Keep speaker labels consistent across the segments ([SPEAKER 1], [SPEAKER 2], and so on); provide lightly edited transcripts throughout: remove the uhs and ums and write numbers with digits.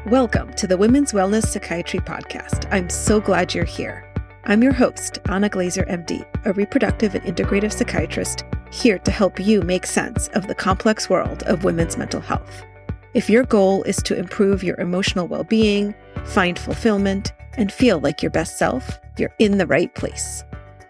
[SPEAKER 1] Welcome to the Women's Wellness Psychiatry Podcast. I'm so glad you're here. I'm your host, Anna Glazer, MD, a reproductive and integrative psychiatrist here to help you make sense of the complex world of women's mental health. If your goal is to improve your emotional well-being, find fulfillment, and feel like your best self, you're in the right place.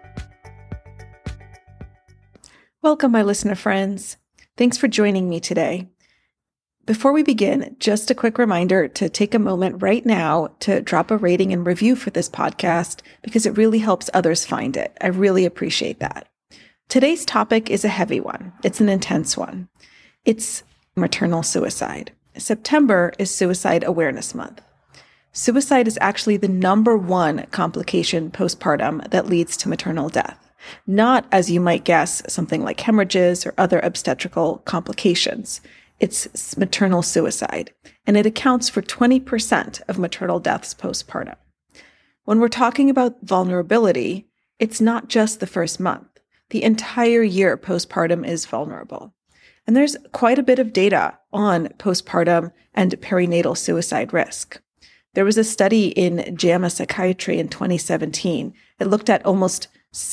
[SPEAKER 1] Welcome, my listener friends. Thanks for joining me today. Before we begin, just a quick reminder to take a moment right now to drop a rating and review for this podcast because it really helps others find it. I really appreciate that. Today's topic is a heavy one. It's an intense one. It's maternal suicide. September is Suicide Awareness Month. Suicide is actually the number one complication postpartum that leads to maternal death. Not, as you might guess, something like hemorrhages or other obstetrical complications. It's maternal suicide, and it accounts for 20% of maternal deaths postpartum. When we're talking about vulnerability, it's not just the first month. The entire year postpartum is vulnerable. And there's quite a bit of data on postpartum and perinatal suicide risk. There was a study in JAMA Psychiatry in 2017. It looked at almost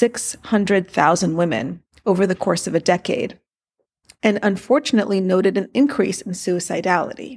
[SPEAKER 1] 600,000 women over the course of a decade, and unfortunately noted an increase in suicidality.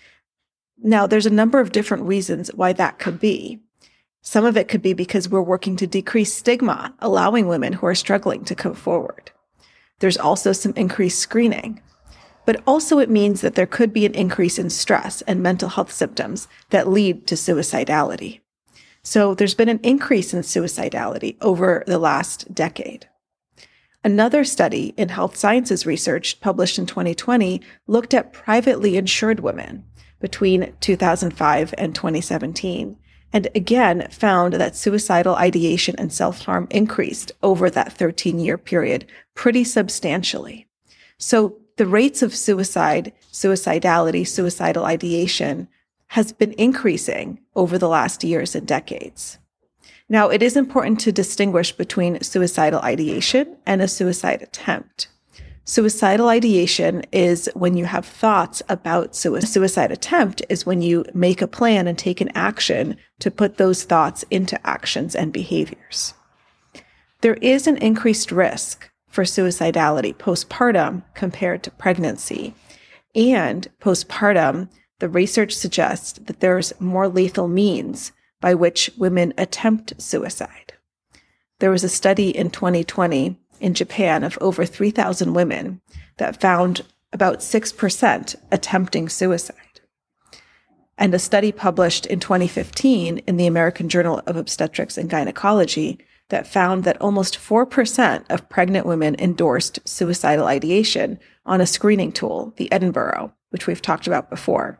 [SPEAKER 1] Now, there's a number of different reasons why that could be. Some of it could be because we're working to decrease stigma, allowing women who are struggling to come forward. There's also some increased screening. But also it means that there could be an increase in stress and mental health symptoms that lead to suicidality. So there's been an increase in suicidality over the last decade. Another study in Health Sciences Research published in 2020 looked at privately insured women between 2005 and 2017, and again found that suicidal ideation and self-harm increased over that 13-year period pretty substantially. So the rates of suicide, suicidality, suicidal ideation has been increasing over the last years and decades. Now, it is important to distinguish between suicidal ideation and a suicide attempt. Suicidal ideation is when you have thoughts about suicide. Suicide attempt is when you make a plan and take an action to put those thoughts into actions and behaviors. There is an increased risk for suicidality postpartum compared to pregnancy. And postpartum, the research suggests that there's more lethal means by which women attempt suicide. There was a study in 2020 in Japan of over 3,000 women that found about 6% attempting suicide. And a study published in 2015 in the American Journal of Obstetrics and Gynecology that found that almost 4% of pregnant women endorsed suicidal ideation on a screening tool, the Edinburgh, which we've talked about before.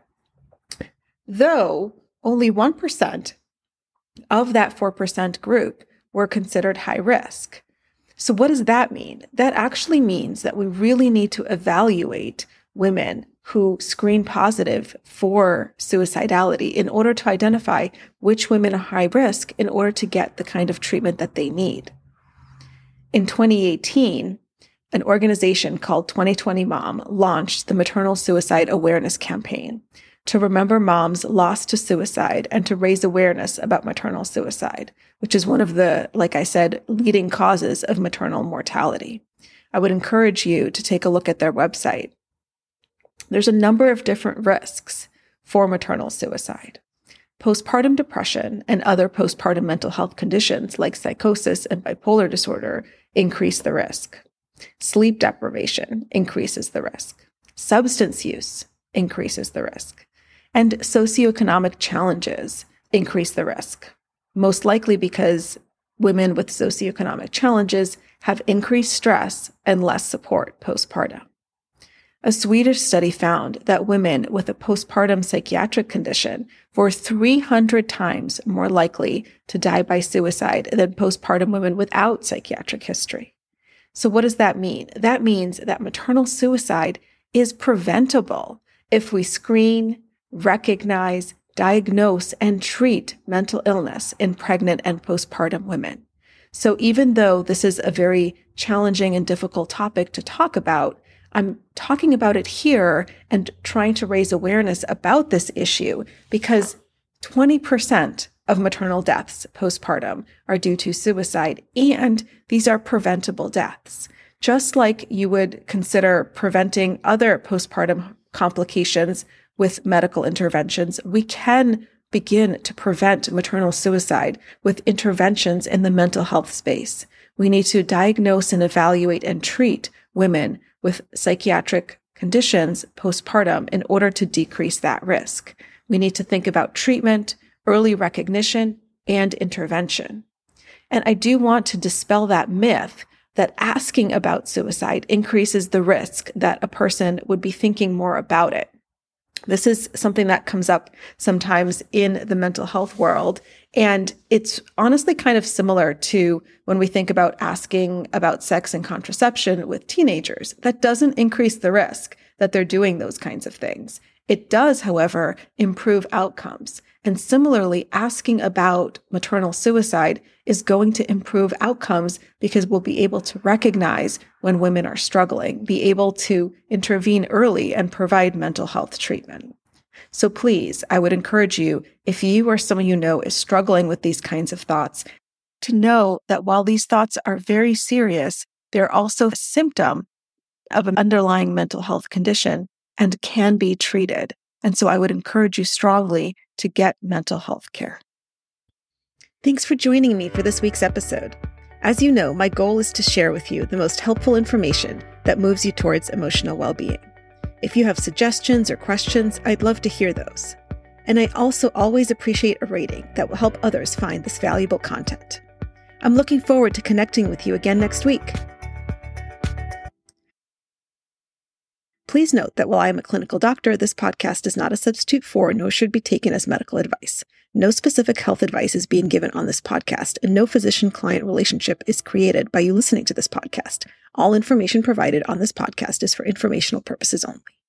[SPEAKER 1] Though only 1% of that 4% group were considered high risk. So what does that mean? That actually means that we really need to evaluate women who screen positive for suicidality in order to identify which women are high risk in order to get the kind of treatment that they need. In 2018, an organization called 2020 Mom launched the Maternal Suicide Awareness Campaign to remember moms lost to suicide and to raise awareness about maternal suicide, which is one of the, like I said, leading causes of maternal mortality. I would encourage you to take a look at their website. There's a number of different risks for maternal suicide. Postpartum depression and other postpartum mental health conditions like psychosis and bipolar disorder increase the risk. Sleep deprivation increases the risk. Substance use increases the risk. And socioeconomic challenges increase the risk, most likely because women with socioeconomic challenges have increased stress and less support postpartum. A Swedish study found that women with a postpartum psychiatric condition were 300 times more likely to die by suicide than postpartum women without psychiatric history. So what does that mean? That means that maternal suicide is preventable if we screen, recognize, diagnose, and treat mental illness in pregnant and postpartum women. So even though this is a very challenging and difficult topic to talk about, I'm talking about it here and trying to raise awareness about this issue because 20% of maternal deaths postpartum are due to suicide, and these are preventable deaths. Just like you would consider preventing other postpartum complications with medical interventions, we can begin to prevent maternal suicide with interventions in the mental health space. We need to diagnose and evaluate and treat women with psychiatric conditions postpartum in order to decrease that risk. We need to think about treatment, early recognition, and intervention. And I do want to dispel that myth that asking about suicide increases the risk that a person would be thinking more about it. This is something that comes up sometimes in the mental health world, and it's honestly kind of similar to when we think about asking about sex and contraception with teenagers. That doesn't increase the risk that they're doing those kinds of things. It does, however, improve outcomes. And similarly, asking about maternal suicide is going to improve outcomes because we'll be able to recognize when women are struggling, be able to intervene early and provide mental health treatment. So please, I would encourage you, if you or someone you know is struggling with these kinds of thoughts, to know that while these thoughts are very serious, they're also a symptom of an underlying mental health condition and can be treated. And so I would encourage you strongly to get mental health care. Thanks for joining me for this week's episode. As you know, my goal is to share with you the most helpful information that moves you towards emotional well-being. If you have suggestions or questions, I'd love to hear those. And I also always appreciate a rating that will help others find this valuable content. I'm looking forward to connecting with you again next week. Please note that while I am a clinical doctor, this podcast is not a substitute for, nor should be taken as medical advice. No specific health advice is being given on this podcast, and no physician-client relationship is created by you listening to this podcast. All information provided on this podcast is for informational purposes only.